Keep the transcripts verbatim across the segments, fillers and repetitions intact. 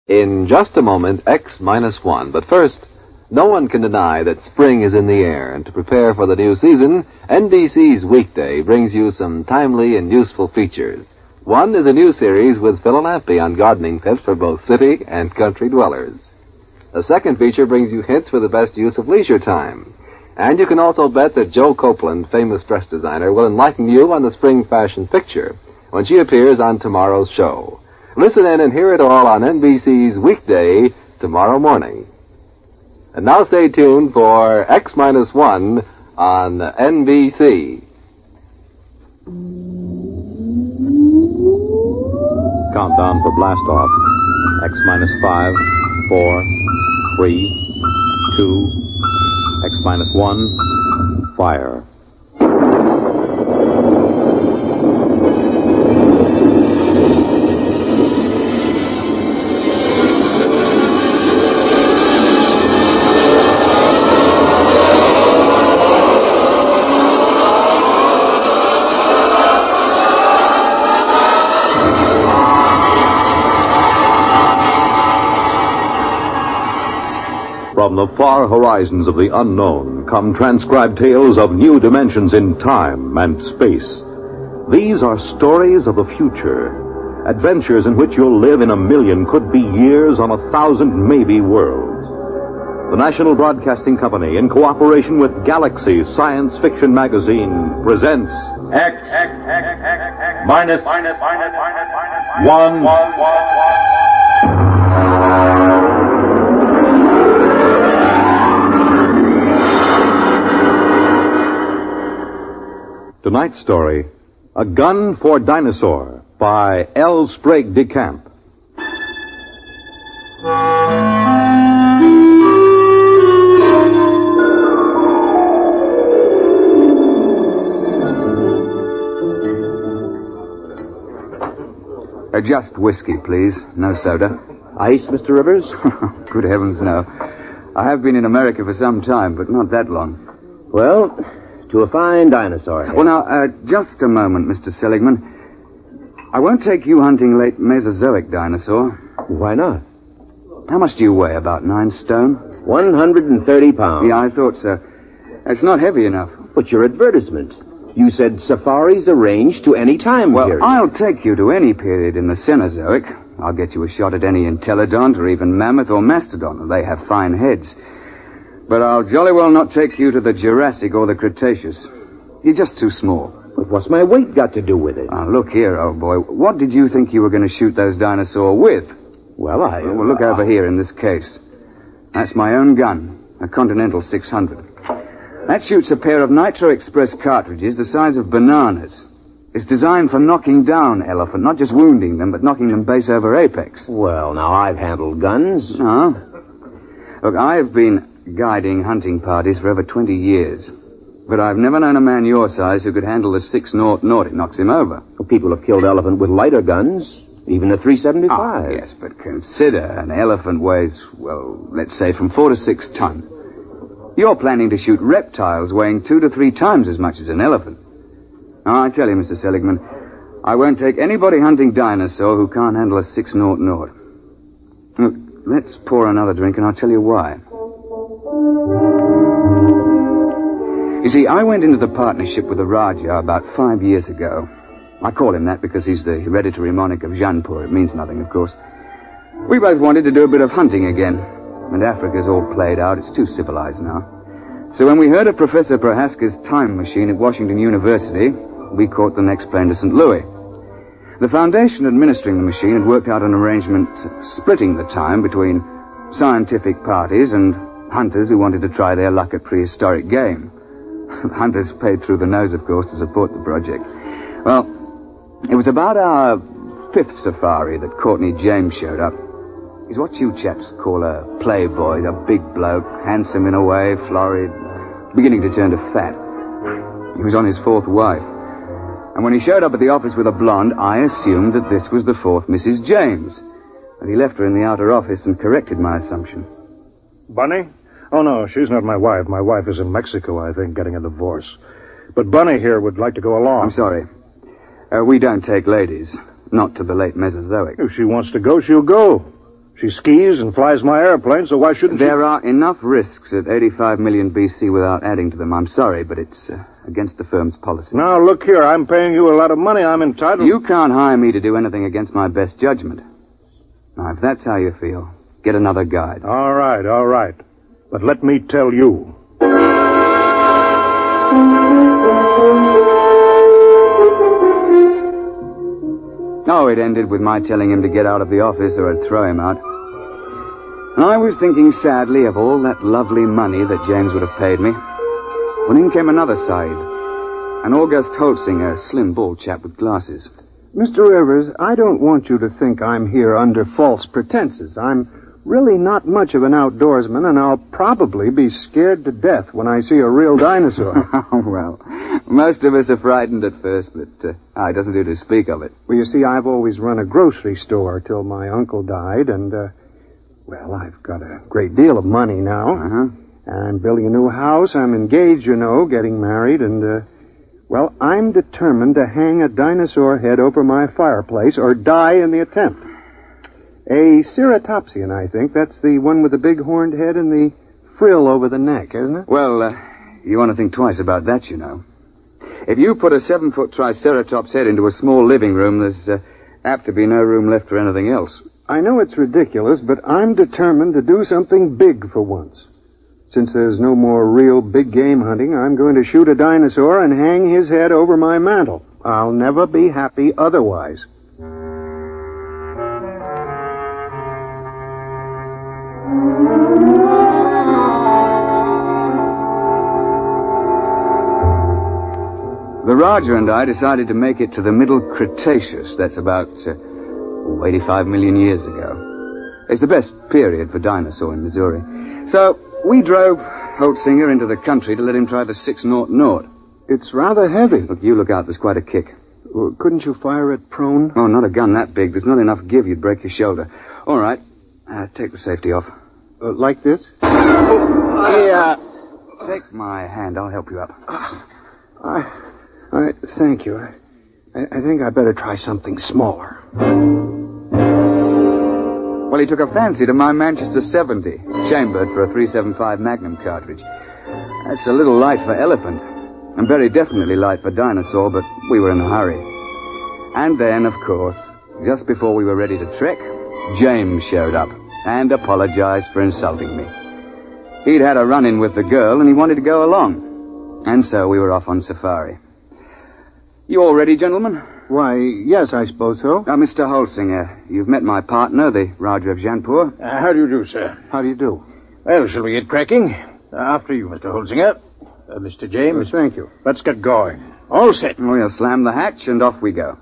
In just a moment, X minus one. But first, no one can deny that spring is in the air, and to prepare for the new season, N B C's Weekday brings you some timely and useful features. One is a new series with Phil Lampe on gardening tips for both city and country dwellers. A second feature brings you hints for the best use of leisure time. And you can also bet that Joe Copeland, famous dress designer, will enlighten you on the spring fashion picture when she appears on tomorrow's show. Listen in and hear it all on N B C's Weekday tomorrow morning. And now stay tuned for X minus one on N B C. Countdown for blast off. X minus five, four, three, two, X minus one, fire. From the far horizons of the unknown come transcribed tales of new dimensions in time and space. These are stories of the future, adventures in which you'll live in a million, could be years, on a thousand, maybe worlds. The National Broadcasting Company, in cooperation with Galaxy Science Fiction Magazine, presents X, X, X, X, X minus, minus, minus, minus, minus, one, one, one, one. Tonight's story, A Gun for Dinosaur, by L. Sprague de Camp. Uh, just whiskey, please. No soda. Ice, Mister Rivers? Good heavens, no. I have been in America for some time, but not that long. Well, to a fine dinosaur. Well, now, uh, just a moment, Mister Seligman. I won't take you hunting late Mesozoic dinosaur. Why not? How much do you weigh? About nine stone? One hundred and thirty pounds. Yeah, I thought so. It's not heavy enough. But your advertisement. You said safaris arranged to any time well, period. I'll take you to any period in the Cenozoic. I'll get you a shot at any entelodont or even mammoth or mastodon. They have fine heads. But I'll jolly well not take you to the Jurassic or the Cretaceous. You're just too small. But what's my weight got to do with it? Now, look here, old boy. What did you think you were going to shoot those dinosaurs with? Well, I... Uh, well, look over here in this case. That's my own gun, a Continental six hundred. That shoots a pair of Nitro Express cartridges the size of bananas. It's designed for knocking down elephant, not just wounding them, but knocking them base over apex. Well, now, I've handled guns. No. Look, I've been guiding hunting parties for over twenty years. But I've never known a man your size who could handle the six naught naught. It knocks him over. Well, people have killed elephant with lighter guns, even a three seventy-five. Oh, yes, but consider an elephant weighs, well, let's say from four to six ton. You're planning to shoot reptiles weighing two to three times as much as an elephant. Now, I tell you, Mister Seligman, I won't take anybody hunting dinosaur who can't handle a six naught naught. Look, let's pour another drink and I'll tell you why. You see, I went into the partnership with the Raja about five years ago. I call him that because he's the hereditary monarch of Jaunpur. It means nothing, of course. We both wanted to do a bit of hunting again. And Africa's all played out. It's too civilized now. So when we heard of Professor Prohaska's time machine at Washington University, we caught the next plane to Saint Louis. The foundation administering the machine had worked out an arrangement splitting the time between scientific parties and hunters who wanted to try their luck at prehistoric game. Hunters paid through the nose, of course, to support the project. Well, it was about our fifth safari that Courtney James showed up. He's what you chaps call a playboy, a big bloke, handsome in a way, florid, beginning to turn to fat. He was on his fourth wife. And when he showed up at the office with a blonde, I assumed that this was the fourth Missus James. But he left her in the outer office and corrected my assumption. Bunny? Oh, no, she's not my wife. My wife is in Mexico, I think, getting a divorce. But Bunny here would like to go along. I'm sorry. Uh, we don't take ladies. Not to the late Mesozoic. If she wants to go, she'll go. She skis and flies my airplane, so why shouldn't There she... are enough risks at eighty-five million B C without adding to them. I'm sorry, but it's uh, against the firm's policy. Now, look here. I'm paying you a lot of money. I'm entitled... You can't hire me to do anything against my best judgment. Now, if that's how you feel, get another guide. All right, all right. But let me tell you... Oh, it ended with my telling him to get out of the office or I'd throw him out. And I was thinking sadly of all that lovely money that James would have paid me. When in came another side. An August Holsinger, a slim, bald chap with glasses. Mister Rivers, I don't want you to think I'm here under false pretenses. I'm really not much of an outdoorsman, and I'll probably be scared to death when I see a real dinosaur. Oh, well, most of us are frightened at first, but uh, ah, it doesn't do to speak of it. Well, you see, I've always run a grocery store till my uncle died, and, uh, well, I've got a great deal of money now. Uh-huh. I'm building a new house. I'm engaged, you know, getting married, and, uh, well, I'm determined to hang a dinosaur head over my fireplace or die in the attempt. A ceratopsian, I think. That's the one with the big horned head and the frill over the neck, isn't it? Well, uh, you want to think twice about that, you know. If you put a seven-foot triceratops head into a small living room, there's uh, apt to be no room left for anything else. I know it's ridiculous, but I'm determined to do something big for once. Since there's no more real big game hunting, I'm going to shoot a dinosaur and hang his head over my mantel. I'll never be happy otherwise. The Raja and I decided to make it to the Middle Cretaceous. That's about uh, eighty-five million years ago. It's the best period for dinosaur in Missouri. So we drove Holtzinger into the country to let him try the six naught naught. It's rather heavy. Look, you look out. There's quite a kick. Well, couldn't you fire it prone? Oh, not a gun that big. There's not enough give. You'd break your shoulder. All right. Uh, take the safety off. Uh, like this? Yeah. Take my hand. I'll help you up. I... I, thank you. I, I think I better try something smaller. Well, he took a fancy to my Manchester seventy, chambered for a three seventy-five Magnum cartridge. That's a little light for elephant, and very definitely light for dinosaur, but we were in a hurry. And then, of course, just before we were ready to trek, James showed up and apologized for insulting me. He'd had a run-in with the girl, and he wanted to go along. And so we were off on safari. You all ready, gentlemen? Why, yes, I suppose so. Now, Mister Holsinger, you've met my partner, the Raja of Jainpur. Uh, how do you do, sir? How do you do? Well, shall we get cracking? Uh, after you, Mister Holsinger. Uh, Mister James. Uh, thank you. Let's get going. All set. We'll slam the hatch, and off we go.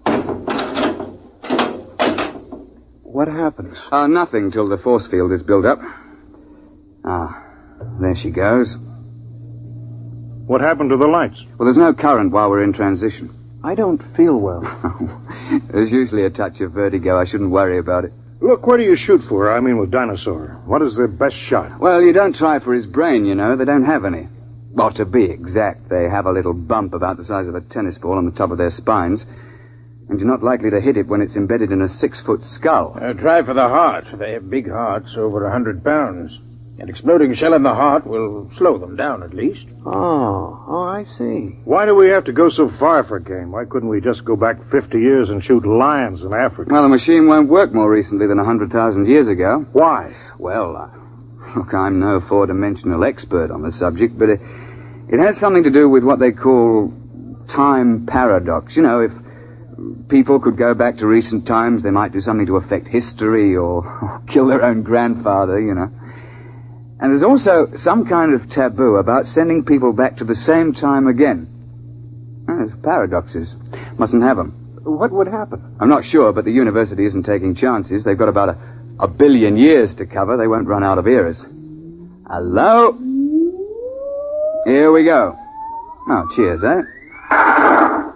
What happens? Uh, nothing till the force field is built up. Ah, there she goes. What happened to the lights? Well, there's no current while we're in transition. I don't feel well. There's usually a touch of vertigo. I shouldn't worry about it. Look, where do you shoot for? I mean, with dinosaur. What is their best shot? Well, you don't try for his brain, you know. They don't have any. Well, to be exact, they have a little bump about the size of a tennis ball on the top of their spines. And you're not likely to hit it when it's embedded in a six-foot skull. Uh, try for the heart. They have big hearts, over a hundred pounds. An exploding shell in the heart will slow them down, at least. Oh, oh, I see. Why do we have to go so far for game? Why couldn't we just go back fifty years and shoot lions in Africa? Well, the machine won't work more recently than a hundred thousand years ago. Why? Well, uh, look, I'm no four-dimensional expert on the subject, but it, it has something to do with what they call time paradox. You know, if people could go back to recent times, they might do something to affect history or, or kill their own grandfather, you know. And there's also some kind of taboo about sending people back to the same time again. There's paradoxes. Mustn't have them. What would happen? I'm not sure, but the university isn't taking chances. They've got about a, a billion years to cover. They won't run out of eras. Hello? Here we go. Oh, cheers, eh?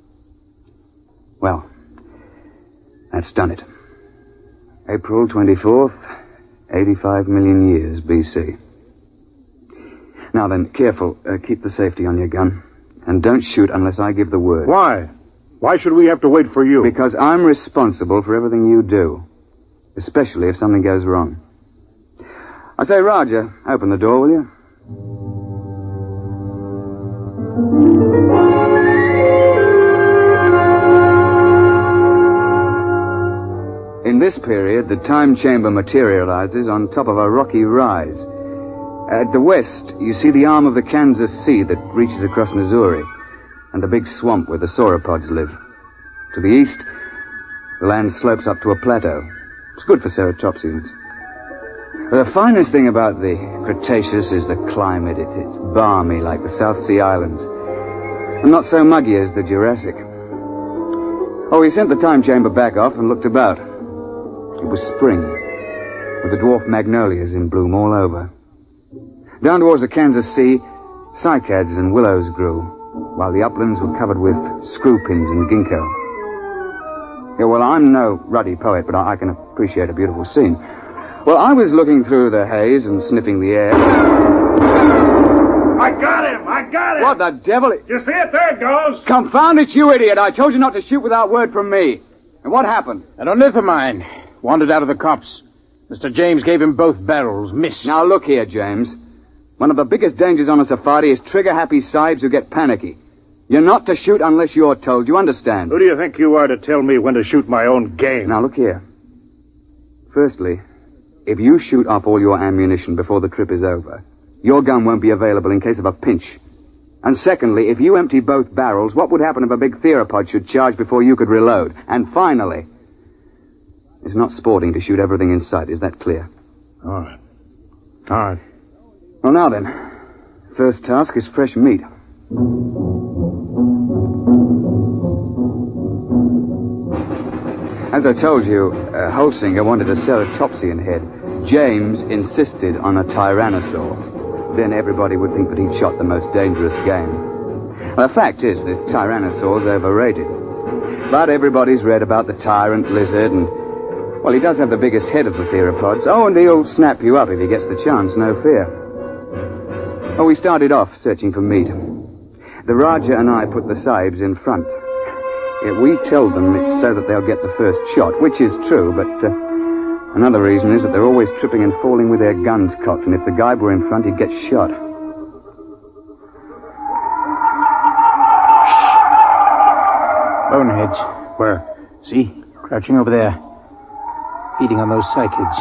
Well, that's done it. April twenty-fourth, eighty-five million years B C. Now then, careful. Uh, keep the safety on your gun. And don't shoot unless I give the word. Why? Why should we have to wait for you? Because I'm responsible for everything you do. especially if something goes wrong. I say, Roger, open the door, will you? In this period, the time chamber materializes on top of a rocky rise. At the west, you see the arm of the Kansas Sea that reaches across Missouri, and the big swamp where the sauropods live. To the east, the land slopes up to a plateau. It's good for ceratopsians. The finest thing about the Cretaceous is the climate. It, it's balmy like the South Sea Islands, and not so muggy as the Jurassic. Oh, we sent the time chamber back off and looked about. It was spring, with the dwarf magnolias in bloom all over. Down towards the Kansas Sea, cycads and willows grew, while the uplands were covered with screw-pins and ginkgo. Yeah, well, I'm no ruddy poet, but I, I can appreciate a beautiful scene. Well, I was looking through the haze and sniffing the air. I got him! I got him! What the devil? You see it? There it goes! Confound it, you idiot! I told you not to shoot without word from me. And what happened? An ornithomine wandered out of the copse. Mister James gave him both barrels. Missed. Now, look here, James. One of the biggest dangers on a safari is trigger-happy sahibs who get panicky. You're not to shoot unless you're told. You understand? Who do you think you are to tell me when to shoot my own game? Now, look here. Firstly, if you shoot up all your ammunition before the trip is over, your gun won't be available in case of a pinch. And secondly, if you empty both barrels, what would happen if a big theropod should charge before you could reload? And finally, it's not sporting to shoot everything in sight. Is that clear? All right. All right. Well, now then, first task is fresh meat. As I told you, uh, Holsinger wanted a ceratopsian head. James insisted on a tyrannosaur. Then everybody would think that he'd shot the most dangerous game. Well, the fact is that tyrannosaur's overrated. But everybody's read about the tyrant lizard, and, well, he does have the biggest head of the theropods. Oh, and he'll snap you up if he gets the chance, no fear. Oh, we started off searching for meat. The Raja and I put the sahibs in front. Yeah, we tell them it's so that they'll get the first shot, which is true, but uh, another reason is that they're always tripping and falling with their guns cocked, and if the guy were in front, he'd get shot. Boneheads. Where? See? Crouching over there. Feeding on those cycads.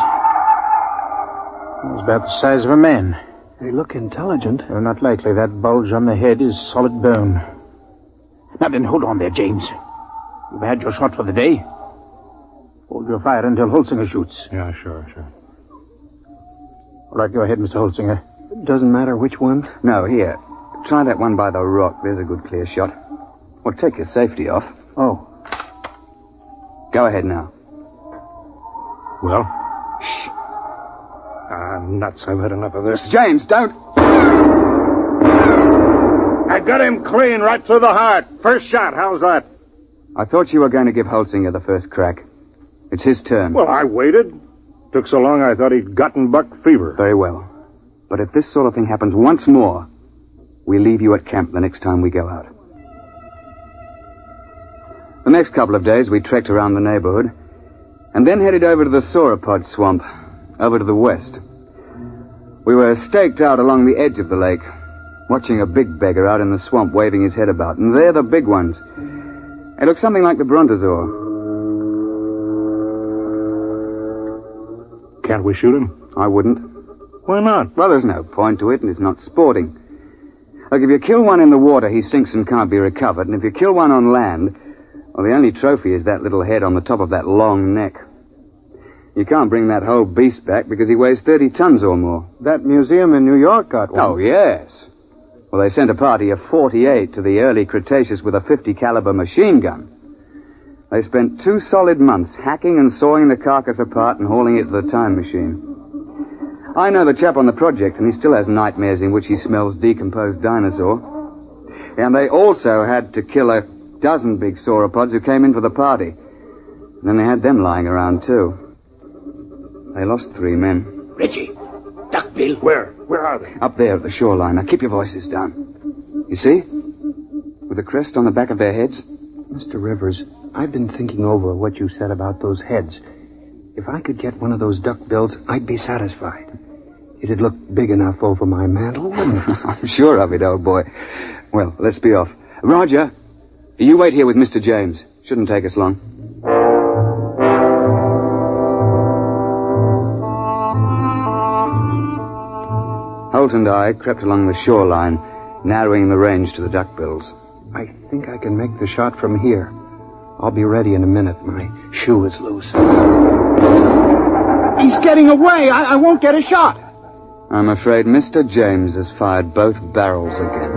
It was about the size of a man. They look intelligent. Well, not likely. That bulge on the head is solid bone. Now then, hold on there, James. You've had your shot for the day. Hold your fire until Holsinger shoots. Yeah, sure, sure. All right, go ahead, Mister Holsinger. Doesn't matter which one? No, here. Try that one by the rock. There's a good clear shot. Well, take your safety off. Oh. Go ahead now. Well? Shh. Ah, nuts. I've had enough of this. James, don't... I got him clean right through the heart. First shot. How's that? I thought you were going to give Holsinger the first crack. It's his turn. Well, I waited. Took so long I thought he'd gotten buck fever. Very well. But if this sort of thing happens once more, we leave you at camp the next time we go out. The next couple of days we trekked around the neighborhood and then headed over to the sauropod swamp, over to the west. We were staked out along the edge of the lake, watching a big beggar out in the swamp waving his head about. And they're the big ones. They look something like the brontosaur. Can't we shoot him? I wouldn't. Why not? Well, there's no point to it, and it's not sporting. Look, if you kill one in the water, he sinks and can't be recovered. And if you kill one on land, well, the only trophy is that little head on the top of that long neck. You can't bring that whole beast back because he weighs thirty tons or more. That museum in New York got one. Oh, yes. Well, they sent a party of forty-eight to the early Cretaceous with a fifty caliber machine gun. They spent two solid months hacking and sawing the carcass apart and hauling it to the time machine. I know the chap on the project, and he still has nightmares in which he smells decomposed dinosaur. And they also had to kill a dozen big sauropods who came in for the party. And then they had them lying around, too. They lost three men. Reggie! Duckbill! Where? Where are they? Up there at the shoreline. Now keep your voices down. You see? With the crest on the back of their heads. Mister Rivers, I've been thinking over what you said about those heads. If I could get one of those duckbills, I'd be satisfied. It'd look big enough over my mantle, wouldn't it? I'm sure of it, old boy. Well, let's be off. Roger, you wait here with Mister James. Shouldn't take us long. Holt and I crept along the shoreline, narrowing the range to the duckbills. I think I can make the shot from here. I'll be ready in a minute. My shoe is loose. He's getting away. I, I won't get a shot. I'm afraid Mister James has fired both barrels again.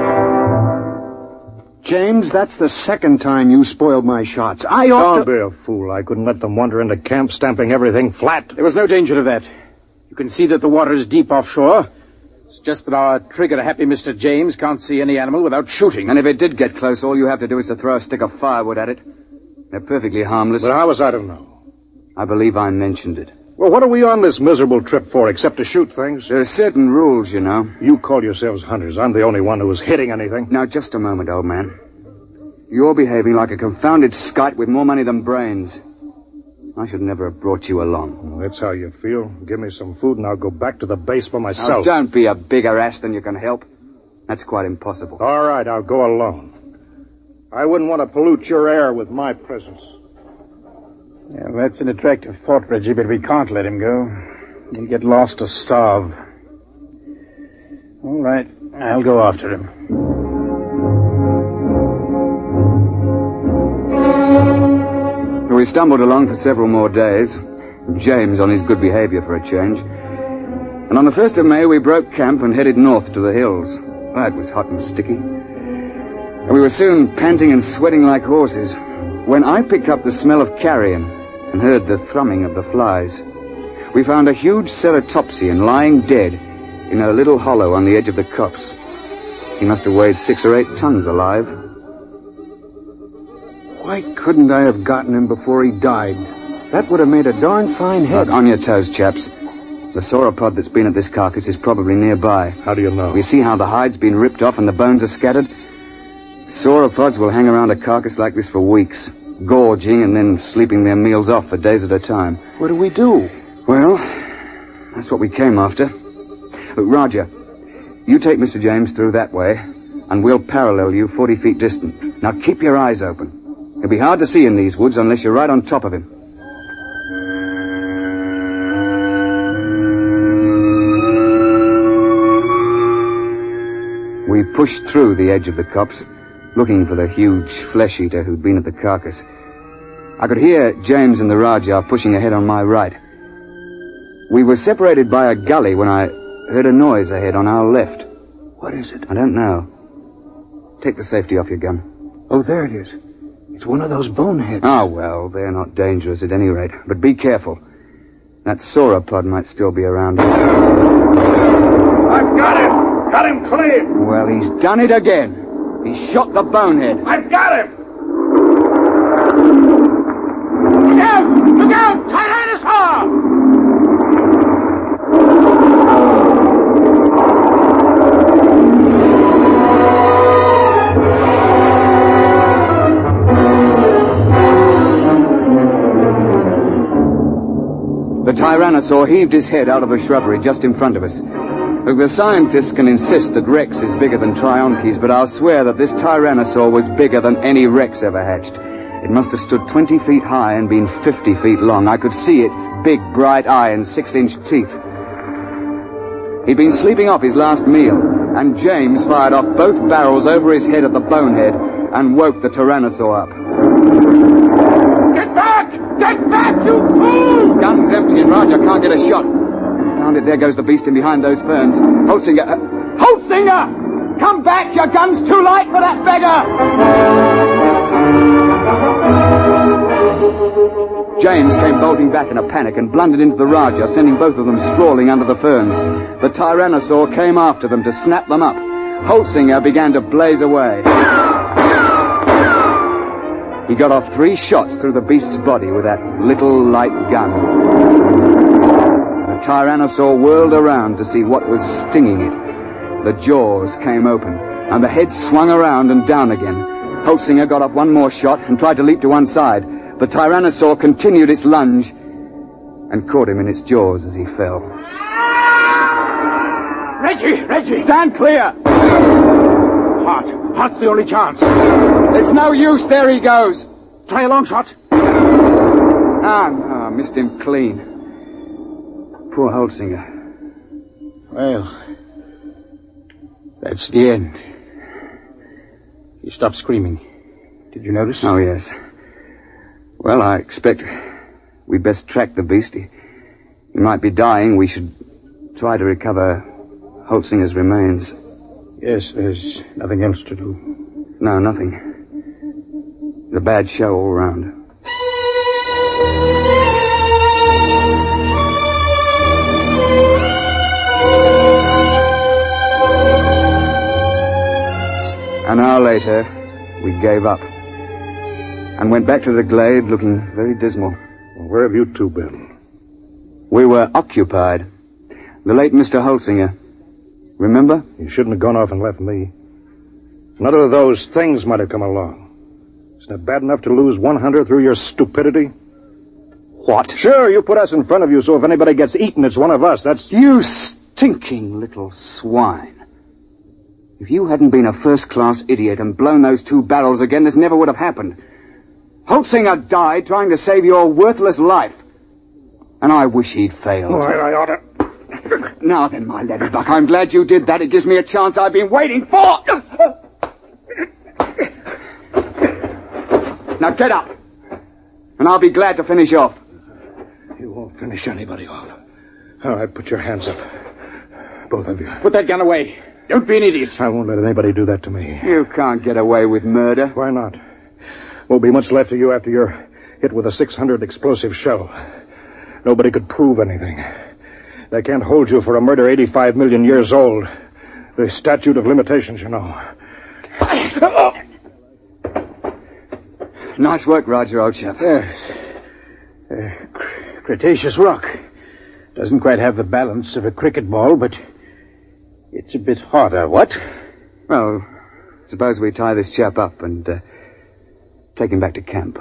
James, that's the second time you spoiled my shots. I ought Don't to... be a fool. I couldn't let them wander into camp, stamping everything flat. There was no danger of that. You can see that the water is deep offshore. It's just that our trigger-happy Mister James can't see any animal without shooting. And if it did get close, all you have to do is to throw a stick of firewood at it. They're perfectly harmless. But how was I to know? I believe I mentioned it. Well, what are we on this miserable trip for, except to shoot things? There are certain rules, you know. You call yourselves hunters. I'm the only one who was hitting anything. Now, just a moment, old man. You're behaving like a confounded skite with more money than brains. I should never have brought you along. Well, that's how you feel. Give me some food and I'll go back to the base for myself. Now, don't be a bigger ass than you can help. That's quite impossible. All right, I'll go alone. I wouldn't want to pollute your air with my presence. Yeah, that's an attractive thought, Reggie, but we can't let him go. He'll get lost or starve. All right, I'll go after him. We stumbled along for several more days, James on his good behavior for a change. And on the first of May, we broke camp and headed north to the hills. That was hot and sticky. And we were soon panting and sweating like horses when I picked up the smell of carrion and heard the thrumming of the flies. We found a huge ceratopsian lying dead in a little hollow on the edge of the copse. He must have weighed six or eight tons alive. Why couldn't I have gotten him before he died? That would have made a darn fine head. Look, on your toes, chaps. The sauropod that's been at this carcass is probably nearby. How do you know? We see how the hide's been ripped off and the bones are scattered. Sauropods will hang around a carcass like this for weeks, gorging and then sleeping their meals off for days at a time. What do we do? Well, that's what we came after. Look, Roger, you take Mister James through that way, and we'll parallel you forty feet distant. Now keep your eyes open. It'll be hard to see in these woods unless you're right on top of him. We pushed through the edge of the copse, looking for the huge flesh-eater who'd been at the carcass. I could hear James and the Rajah pushing ahead on my right. We were separated by a gully when I heard a noise ahead on our left. What is it? I don't know. Take the safety off your gun. Oh, there it is. It's one of those boneheads. Oh, well, they're not dangerous at any rate. But be careful. That sauropod might still be around. I've got him! Got him clean! Well, he's done it again. He shot the bonehead. I've got him! Look out! Look out! Tyrannosaur! The Tyrannosaur heaved his head out of the shrubbery just in front of us. Look, the scientists can insist that Rex is bigger than Trionches, but I'll swear that this Tyrannosaur was bigger than any Rex ever hatched. It must have stood twenty feet high and been fifty feet long. I could see its big, bright eye and six-inch teeth. He'd been sleeping off his last meal, and James fired off both barrels over his head at the bonehead and woke the Tyrannosaur up. Get back! Get back, you fool! Gun's empty and Roger can't get a shot. Found it, there goes the beast in behind those ferns. Holtzinger! Uh, Holtzinger! Come back, your gun's too light for that beggar! James came bolting back in a panic and blundered into the Rajah, sending both of them sprawling under the ferns. The Tyrannosaur came after them to snap them up. Holtzinger began to blaze away. He got off three shots through the beast's body with that little light gun. The Tyrannosaur whirled around to see what was stinging it. The jaws came open, and the head swung around and down again. Holtzinger got off one more shot and tried to leap to one side. The Tyrannosaur continued its lunge, and caught him in its jaws as he fell. Reggie! Reggie! Stand clear! Hart. Hart's the only chance. It's no use. There he goes. Try a long shot. Ah, no, missed him clean. Poor Holzinger. Well, that's the end. He stopped screaming. Did you notice? Oh, yes. Well, I expect we'd best track the beast. He, he might be dying. We should try to recover Holzinger's remains. Yes, there's nothing else to do. No, nothing. It's a bad show all round. An hour later, we gave up and went back to the glade looking very dismal. Well, where have you two been? We were occupied. The late Mister Holzinger. Remember? You shouldn't have gone off and left me. None of those things might have come along. Isn't it bad enough to lose one hundred through your stupidity? What? Sure, you put us in front of you, so if anybody gets eaten, it's one of us. That's... You stinking little swine. If you hadn't been a first-class idiot and blown those two barrels again, this never would have happened. Holzinger died trying to save your worthless life. And I wish he'd failed. Oh, I, I ought to... Now then, my Leatherbuck, I'm glad you did that. It gives me a chance I've been waiting for. Now get up. And I'll be glad to finish off. You won't finish anybody off. All right, put your hands up. Both of you. Put that gun away. Don't be an idiot. I won't let anybody do that to me. You can't get away with murder. Why not? Won't be much left of you after you're hit with a six hundred explosive shell. Nobody could prove anything. They can't hold you for a murder eighty-five million years old. The statute of limitations, you know. Nice work, Roger, old chap. Yes. Uh, Cretaceous rock. Doesn't quite have the balance of a cricket ball, but it's a bit harder, what? Well, suppose we tie this chap up and uh, take him back to camp.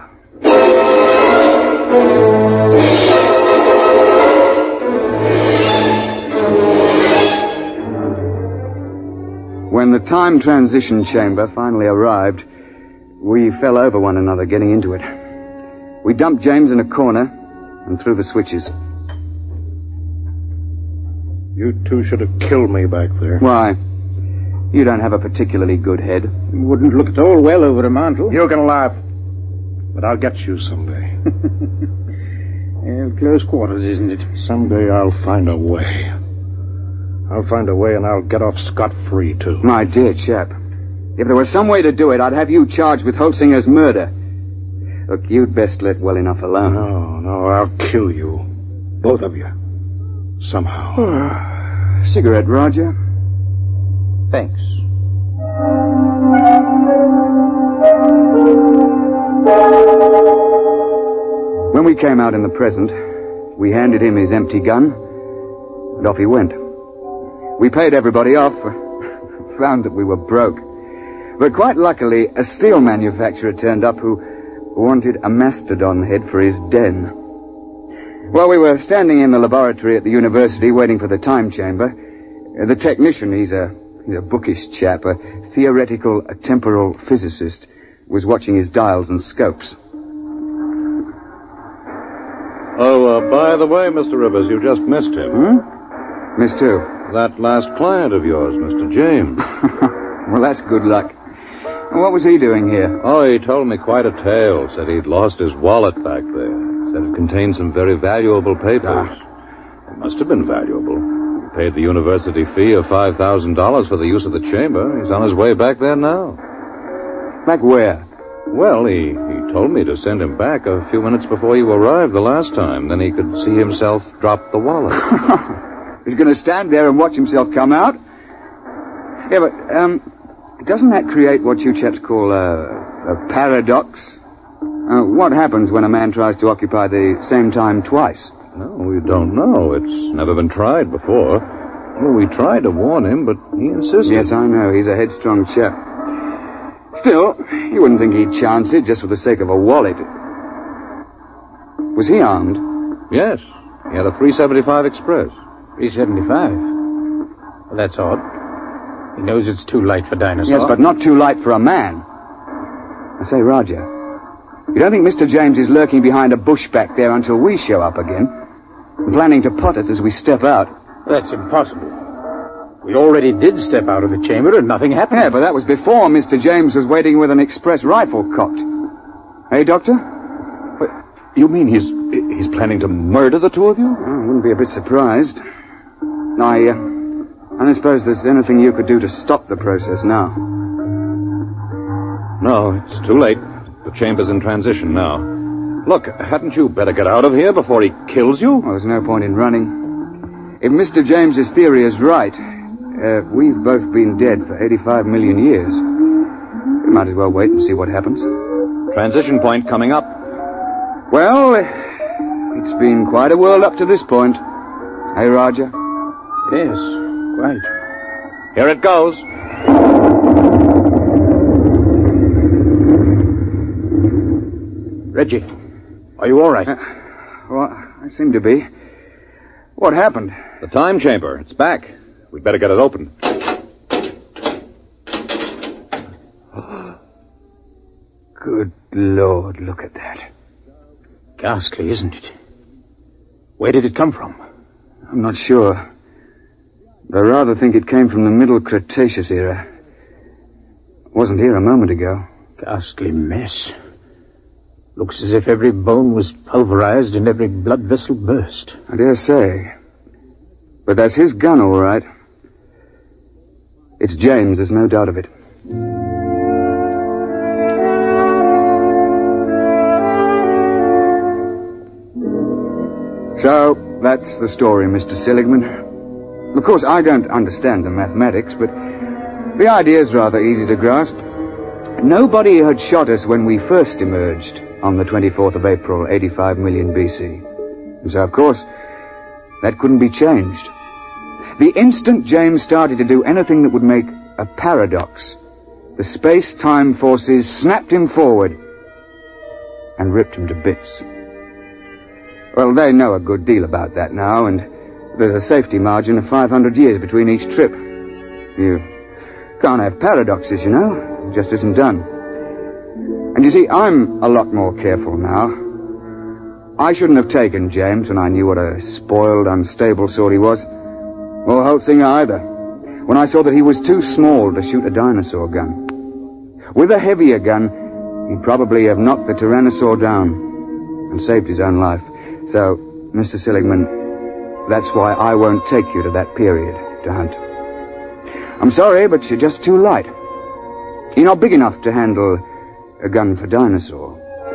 When the time transition chamber finally arrived, we fell over one another getting into it. We dumped James in a corner and threw the switches. You two should have killed me back there. Why? You don't have a particularly good head. You wouldn't look at all well over a mantle. You can laugh, but I'll get you someday. Yeah, close quarters, isn't it? Someday I'll find a way. I'll find a way and I'll get off scot-free, too. My dear chap, if there was some way to do it, I'd have you charged with Holzinger's murder. Look, you'd best let well enough alone. No, no, I'll kill you. Both of you. Somehow. Cigarette, Roger? Thanks. When we came out in the present, we handed him his empty gun, and off he went. We paid everybody off, found that we were broke. But quite luckily, a steel manufacturer turned up who wanted a mastodon head for his den. While we were standing in the laboratory at the university waiting for the time chamber, the technician, he's a, he's a bookish chap, a theoretical a temporal physicist, was watching his dials and scopes. Oh, uh, by the way, Mister Rivers, you just missed him. Hmm? Missed who? That last client of yours, Mister James. Well, that's good luck. What was he doing here? Oh, he told me quite a tale. Said he'd lost his wallet back there. Said it contained some very valuable papers. Ah. It must have been valuable. He paid the university fee of five thousand dollars for the use of the chamber. He's on his way back there now. Back where? Well, he, he told me to send him back a few minutes before you arrived the last time. Then he could see himself drop the wallet. He's going to stand there and watch himself come out? Yeah, but, um, doesn't that create what you chaps call a, a paradox? Uh, what happens when a man tries to occupy the same time twice? No, we don't know. It's never been tried before. Well, we tried to warn him, but he insisted. Yes, I know. He's a headstrong chap. Still, you wouldn't think he'd chance it just for the sake of a wallet. Was he armed? Yes. He had a three seventy-five Express. three seventy-five? Well, that's odd. He knows it's too light for dinosaurs. Yes, but not too light for a man. I say, Roger, you don't think Mister James is lurking behind a bush back there until we show up again? And planning to pot us as we step out? That's impossible. We already did step out of the chamber and nothing happened. Yeah, but that was before Mister James was waiting with an express rifle cocked. Hey, Doctor? Wait, you mean he's he's planning to murder the two of you? I wouldn't be a bit surprised. I, uh, I don't suppose there's anything you could do to stop the process now. No, it's too late. The chamber's in transition now. Look, hadn't you better get out of here before he kills you? Well, there's no point in running. If Mister James's theory is right, uh, we've both been dead for eighty-five million years. We might as well wait and see what happens. Transition point coming up. Well, it's been quite a world up to this point. Hey, Roger? Yes, quite. Here it goes. Reggie, are you all right? Uh, well, I seem to be. What happened? The time chamber. It's back. We'd better get it open. Good Lord, look at that. Ghastly, isn't it? Where did it come from? I'm not sure. But I rather think it came from the Middle Cretaceous era. It wasn't here a moment ago. Ghastly mess. Looks as if every bone was pulverized and every blood vessel burst. I dare say. But that's his gun, all right. It's James, there's no doubt of it. So, that's the story, Mister Seligman. Of course, I don't understand the mathematics, but the idea's rather easy to grasp. Nobody had shot us when we first emerged on the twenty-fourth of April, eighty-five million B C. And so, of course, that couldn't be changed. The instant James started to do anything that would make a paradox, the space-time forces snapped him forward and ripped him to bits. Well, they know a good deal about that now, and there's a safety margin of five hundred years between each trip. You can't have paradoxes, you know. It just isn't done. And you see, I'm a lot more careful now. I shouldn't have taken James when I knew what a spoiled, unstable sort he was. Or Holtzinger either. When I saw that he was too small to shoot a dinosaur gun. With a heavier gun, he'd probably have knocked the Tyrannosaur down and saved his own life. So, Mister Seligman, that's why I won't take you to that period to hunt. I'm sorry, but you're just too light. You're not big enough to handle a gun for dinosaur.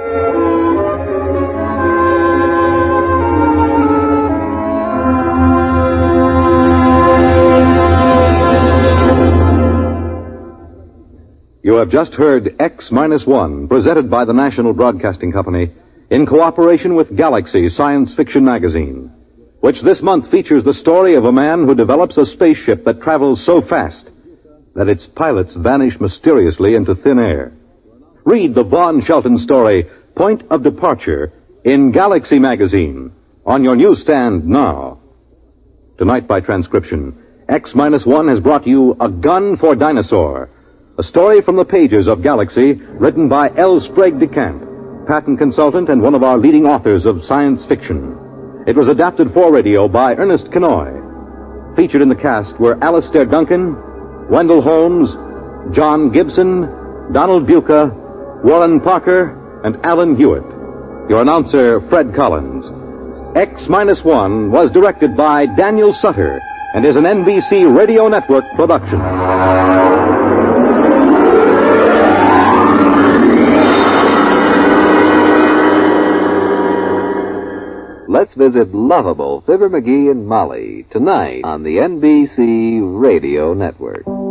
You have just heard X Minus One, presented by the National Broadcasting Company in cooperation with Galaxy Science Fiction Magazine, which this month features the story of a man who develops a spaceship that travels so fast that its pilots vanish mysteriously into thin air. Read the Vaughn Shelton story, Point of Departure, in Galaxy Magazine, on your newsstand now. Tonight by transcription, X Minus One has brought you A Gun for Dinosaur, a story from the pages of Galaxy, written by L. Sprague de Camp, patent consultant and one of our leading authors of science fiction. It was adapted for radio by Ernest Kenoy. Featured in the cast were Alastair Duncan, Wendell Holmes, John Gibson, Donald Buca, Warren Parker, and Alan Hewitt. Your announcer, Fred Collins. X Minus One was directed by Daniel Sutter and is an N B C Radio Network production. Let's visit lovable Fibber McGee and Molly tonight on the N B C Radio Network.